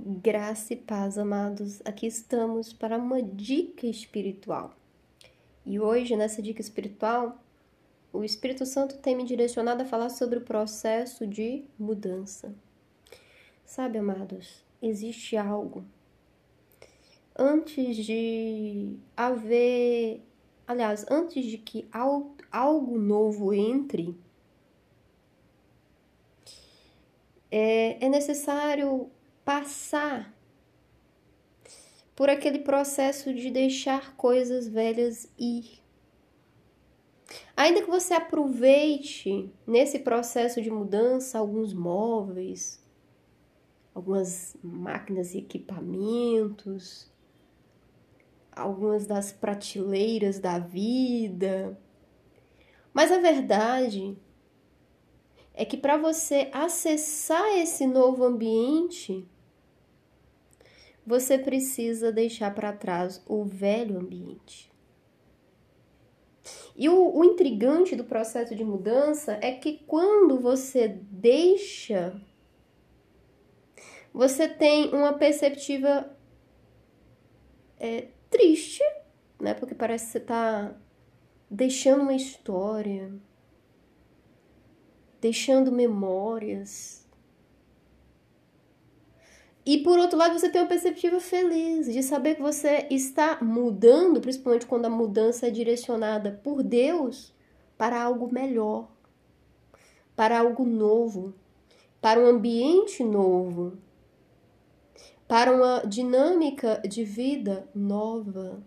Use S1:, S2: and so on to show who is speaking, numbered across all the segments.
S1: Graça e paz, amados. Aqui estamos para uma dica espiritual. E hoje, nessa dica espiritual, o Espírito Santo tem me direcionado a falar sobre o processo de mudança. Sabe, amados, existe algo. Antes de haver... Aliás, antes de que algo novo entre, é necessário passar por aquele processo de deixar coisas velhas ir. Ainda que você aproveite nesse processo de mudança alguns móveis, algumas máquinas e equipamentos, algumas das prateleiras da vida, mas a verdade é que para você acessar esse novo ambiente, você precisa deixar para trás o velho ambiente. E o intrigante do processo de mudança é que quando você deixa, você tem uma perspectiva triste, né? Porque parece que você está deixando uma história, deixando memórias. E por outro lado, você tem uma perspectiva feliz de saber que você está mudando, principalmente quando a mudança é direcionada por Deus para algo melhor, para algo novo, para um ambiente novo, para uma dinâmica de vida nova.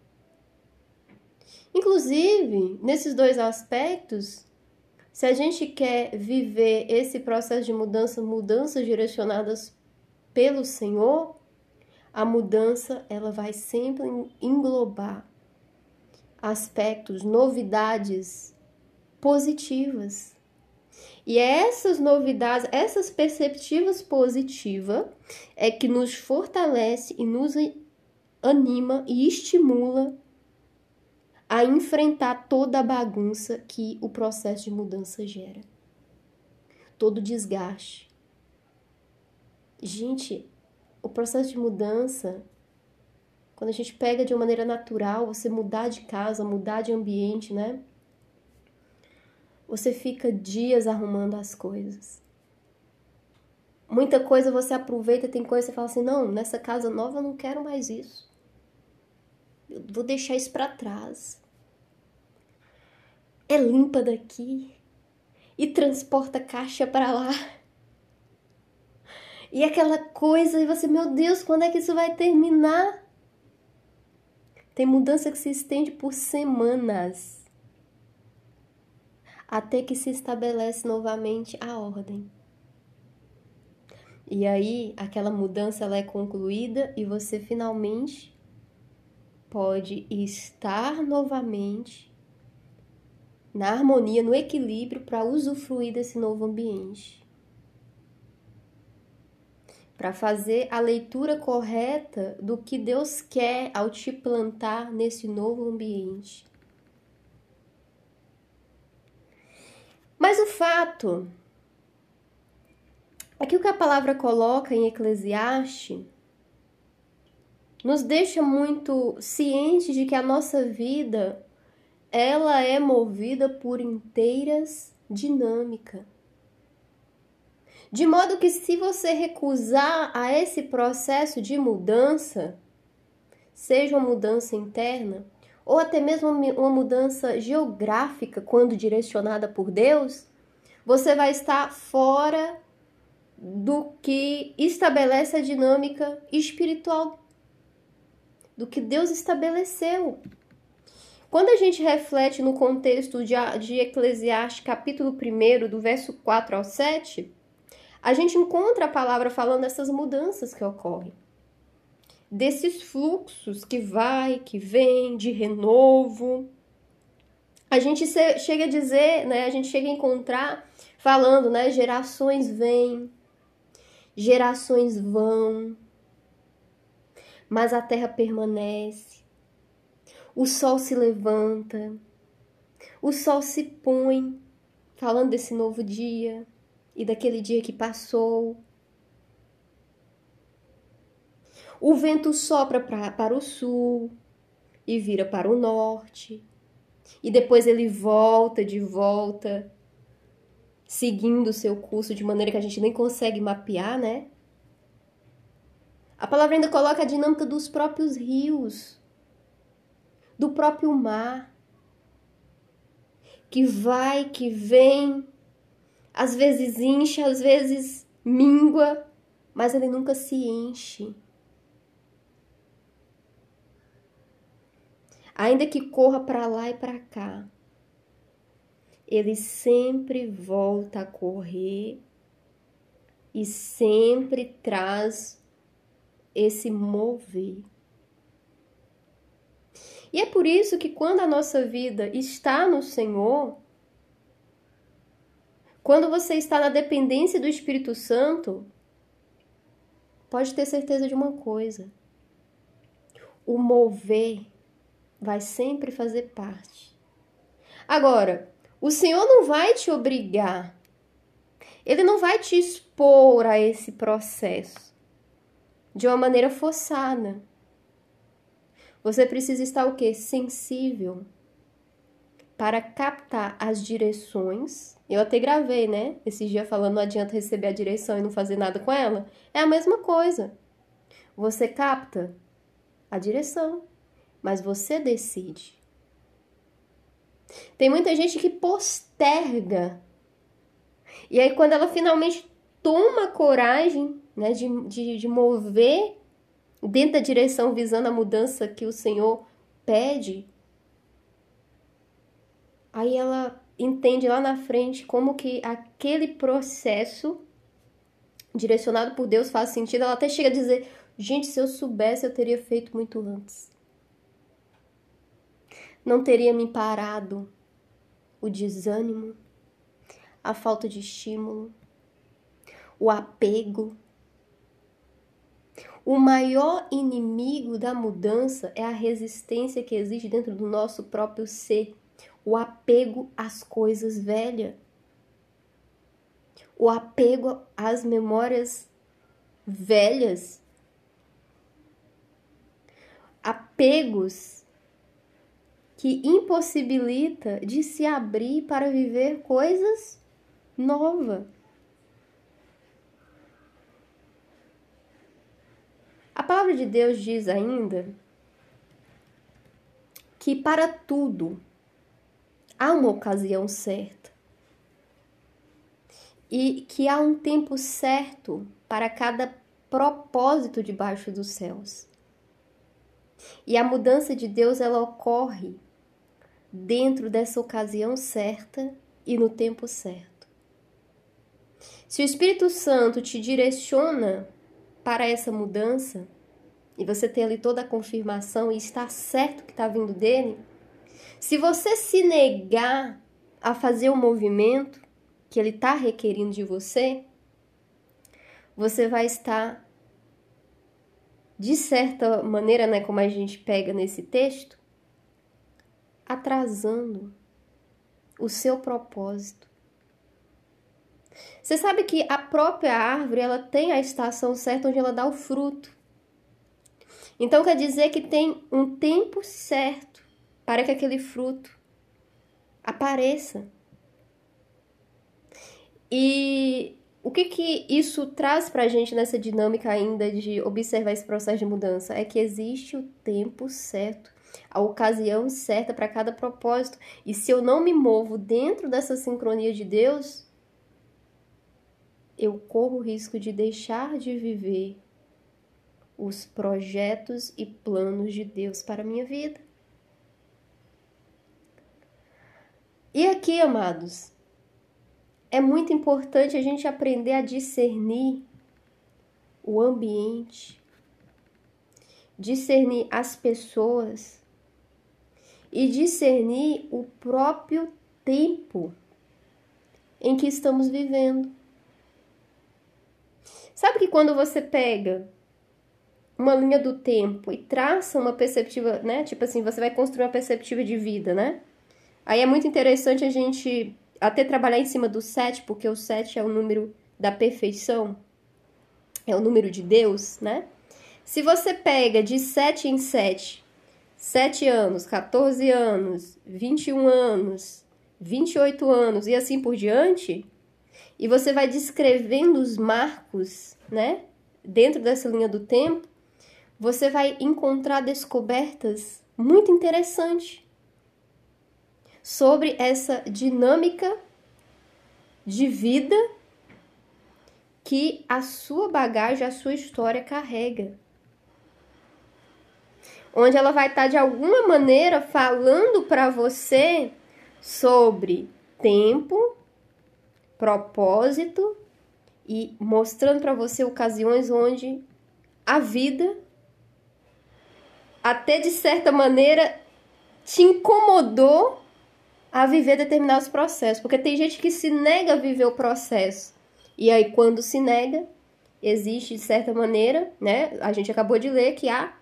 S1: Inclusive, nesses dois aspectos, se a gente quer viver esse processo de mudança, mudanças direcionadas pelo Senhor, a mudança ela vai sempre englobar aspectos, novidades positivas. E essas novidades, essas perspectivas positivas é que nos fortalece e nos anima e estimula a enfrentar toda a bagunça que o processo de mudança gera. Todo desgaste. Gente, o processo de mudança, quando a gente pega de uma maneira natural, você mudar de casa, mudar de ambiente, né? Você fica dias arrumando as coisas. Muita coisa você aproveita, tem coisa que você fala assim, não, nessa casa nova eu não quero mais isso. Eu vou deixar isso pra trás. É limpa daqui e transporta caixa pra lá. E aquela coisa, e você, meu Deus, quando é que isso vai terminar? Tem mudança que se estende por semanas, até que se estabelece novamente a ordem. E aí, aquela mudança ela é concluída e você finalmente pode estar novamente na harmonia, no equilíbrio para usufruir desse novo ambiente. Para fazer a leitura correta do que Deus quer ao te plantar nesse novo ambiente. Mas o fato é que o que a palavra coloca em Eclesiastes nos deixa muito cientes de que a nossa vida ela é movida por inteiras dinâmica. De modo que se você recusar a esse processo de mudança, seja uma mudança interna ou até mesmo uma mudança geográfica quando direcionada por Deus, você vai estar fora do que estabelece a dinâmica espiritual, do que Deus estabeleceu. Quando a gente reflete no contexto de Eclesiastes, capítulo 1, do verso 4 ao 7, a gente encontra a palavra falando dessas mudanças que ocorrem. Desses fluxos que vai, que vem, de renovo. A gente chega a dizer, né, a gente chega a encontrar falando, né, gerações vêm, gerações vão, mas a terra permanece. O sol se levanta, o sol se põe, falando desse novo dia e daquele dia que passou. O vento sopra para o sul e vira para o norte. E depois ele volta de volta, seguindo o seu curso de maneira que a gente nem consegue mapear, né? A palavra ainda coloca a dinâmica dos próprios rios, do próprio mar, que vai, que vem, às vezes incha, às vezes mingua, mas ele nunca se enche. Ainda que corra para lá e para cá, ele sempre volta a correr e sempre traz esse mover. E é por isso que quando a nossa vida está no Senhor, quando você está na dependência do Espírito Santo, pode ter certeza de uma coisa: o mover vai sempre fazer parte. Agora, o Senhor não vai te obrigar, Ele não vai te expor a esse processo de uma maneira forçada. Você precisa estar o quê? Sensível para captar as direções. Eu até gravei, né? Esse dia falando, não adianta receber a direção e não fazer nada com ela. É a mesma coisa. Você capta a direção, mas você decide. Tem muita gente que posterga. E aí, quando ela finalmente toma coragem, né, de mover dentro da direção visando a mudança que o Senhor pede, aí ela entende lá na frente como que aquele processo direcionado por Deus faz sentido. Ela até chega a dizer: gente, se eu soubesse, eu teria feito muito antes. Não teria me parado. O desânimo, a falta de estímulo, o apego. O maior inimigo da mudança é a resistência que existe dentro do nosso próprio ser. O apego às coisas velhas. O apego às memórias velhas. Apegos que impossibilita de se abrir para viver coisas novas. A palavra de Deus diz ainda que para tudo há uma ocasião certa e que há um tempo certo para cada propósito debaixo dos céus. E a mudança de Deus, ela ocorre dentro dessa ocasião certa e no tempo certo. Se o Espírito Santo te direciona para essa mudança, e você tem ali toda a confirmação e está certo que está vindo dele, se você se negar a fazer o movimento que ele está requerindo de você, você vai estar, de certa maneira, né, como a gente pega nesse texto, atrasando o seu propósito. Você sabe que a própria árvore, ela tem a estação certa onde ela dá o fruto. Então quer dizer que tem um tempo certo para que aquele fruto apareça. E o que isso traz para a gente nessa dinâmica ainda de observar esse processo de mudança? É que existe o tempo certo, a ocasião certa para cada propósito. E se eu não me movo dentro dessa sincronia de Deus, eu corro o risco de deixar de viver os projetos e planos de Deus para a minha vida. E aqui, amados, é muito importante a gente aprender a discernir o ambiente, discernir as pessoas e discernir o próprio tempo em que estamos vivendo. Sabe que quando você pega uma linha do tempo e traça uma perspectiva, né? Tipo assim, você vai construir uma perspectiva de vida, né? Aí é muito interessante a gente até trabalhar em cima do 7, porque o 7 é o número da perfeição, é o número de Deus, né? Se você pega de 7 em 7, 7 anos, 14 anos, 21 anos, 28 anos e assim por diante, e você vai descrevendo os marcos, né, dentro dessa linha do tempo, você vai encontrar descobertas muito interessantes sobre essa dinâmica de vida que a sua bagagem, a sua história carrega. Onde ela vai estar, de alguma maneira, falando para você sobre tempo, propósito e mostrando para você ocasiões onde a vida, até de certa maneira, te incomodou a viver determinados processos. Porque tem gente que se nega a viver o processo. E aí, quando se nega, existe, de certa maneira, né? A gente acabou de ler que há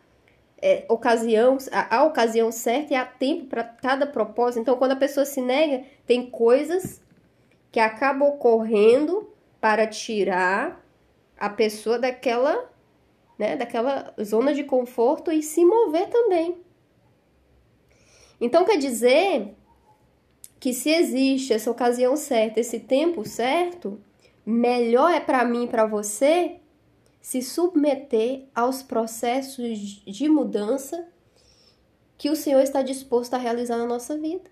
S1: a ocasião certa e há tempo para cada propósito. Então, quando a pessoa se nega, tem coisas que acabam ocorrendo para tirar a pessoa daquela zona de conforto e se mover também. Então, quer dizer que se existe essa ocasião certa, esse tempo certo, melhor é para mim e para você se submeter aos processos de mudança que o Senhor está disposto a realizar na nossa vida.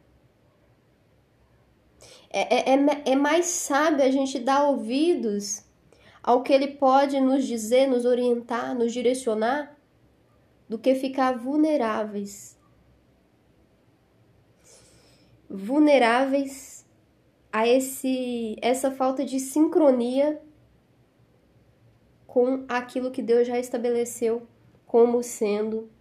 S1: É mais sábio a gente dar ouvidos ao que Ele pode nos dizer, nos orientar, nos direcionar, do que ficar vulneráveis. Vulneráveis a essa falta de sincronia com aquilo que Deus já estabeleceu como sendo,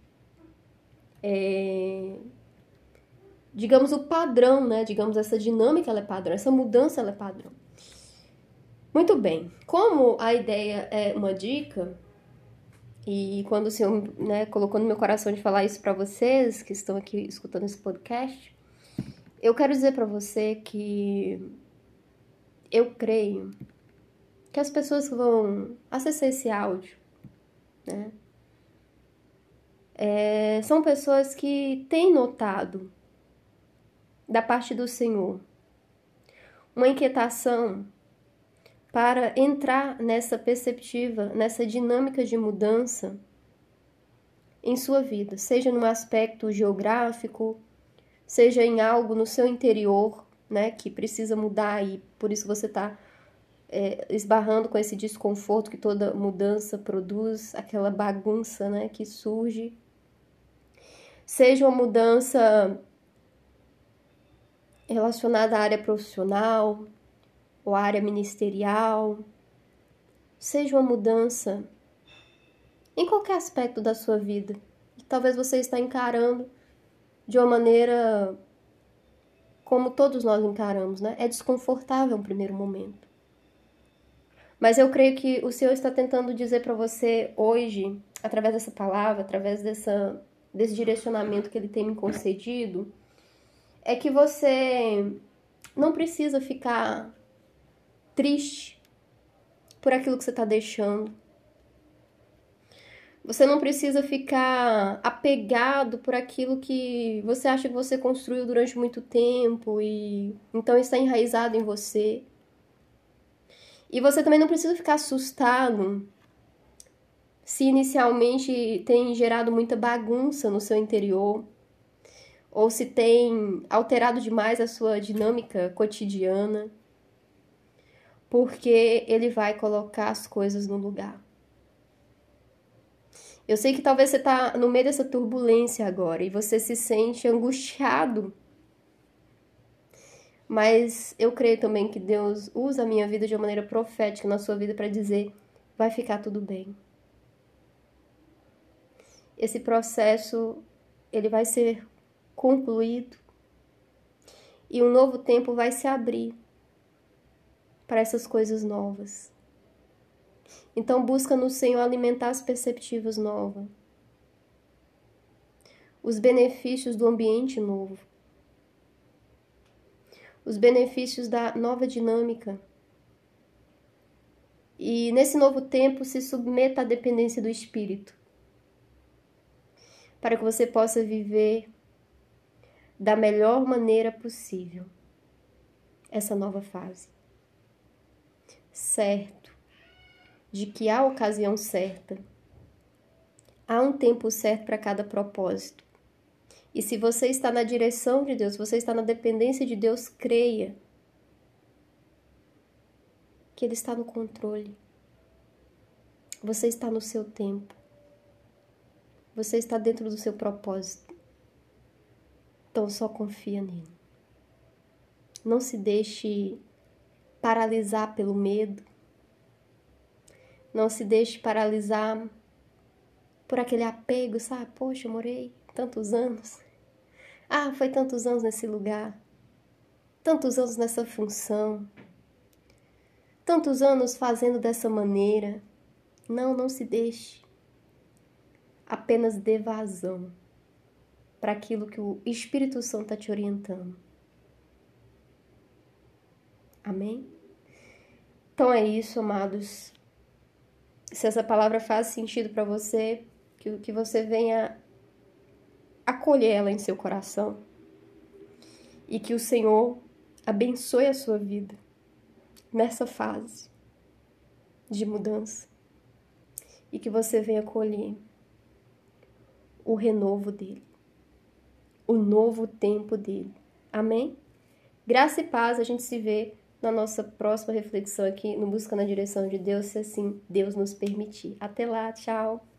S1: digamos, o padrão, né? Digamos, essa dinâmica ela é padrão, essa mudança ela é padrão. Muito bem, como a ideia é uma dica, e quando o Senhor, né, colocou no meu coração de falar isso para vocês que estão aqui escutando esse podcast, eu quero dizer para você que eu creio que as pessoas que vão acessar esse áudio, né, são pessoas que têm notado da parte do Senhor uma inquietação para entrar nessa perspectiva, nessa dinâmica de mudança em sua vida, seja num aspecto geográfico, seja em algo no seu interior, né, que precisa mudar e por isso você está esbarrando com esse desconforto que toda mudança produz, aquela bagunça, né, que surge. Seja uma mudança relacionada à área profissional ou à área ministerial, seja uma mudança em qualquer aspecto da sua vida, que talvez você está encarando de uma maneira como todos nós encaramos, né? É desconfortável no primeiro momento. Mas eu creio que o Senhor está tentando dizer para você hoje, através dessa palavra, através desse direcionamento que Ele tem me concedido, é que você não precisa ficar triste por aquilo que você está deixando. Você não precisa ficar apegado por aquilo que você acha que você construiu durante muito tempo e então está enraizado em você. E você também não precisa ficar assustado se inicialmente tem gerado muita bagunça no seu interior ou se tem alterado demais a sua dinâmica cotidiana, porque Ele vai colocar as coisas no lugar. Eu sei que talvez você está no meio dessa turbulência agora e você se sente angustiado. Mas eu creio também que Deus usa a minha vida de uma maneira profética na sua vida para dizer, vai ficar tudo bem. Esse processo, ele vai ser concluído e um novo tempo vai se abrir para essas coisas novas. Então busca no Senhor alimentar as perspectivas novas, os benefícios do ambiente novo, os benefícios da nova dinâmica. E nesse novo tempo, se submeta à dependência do Espírito, para que você possa viver da melhor maneira possível essa nova fase. Certo de que há ocasião certa, há um tempo certo para cada propósito. E se você está na direção de Deus, se você está na dependência de Deus, creia que Ele está no controle. Você está no seu tempo. Você está dentro do seu propósito. Então só confia nele. Não se deixe paralisar pelo medo. Não se deixe paralisar por aquele apego, sabe? Poxa, eu morei tantos anos. Ah, foi tantos anos nesse lugar. Tantos anos nessa função. Tantos anos fazendo dessa maneira. Não se deixe. Apenas dê vazão para aquilo que o Espírito Santo está te orientando. Amém? Então é isso, amados. Se essa palavra faz sentido para você, que você venha acolher ela em seu coração e que o Senhor abençoe a sua vida nessa fase de mudança e que você venha colher o renovo dele, o novo tempo dele. Amém? Graça e paz, a gente se vê na nossa próxima reflexão aqui no Busca na Direção de Deus, se assim Deus nos permitir. Até lá, tchau!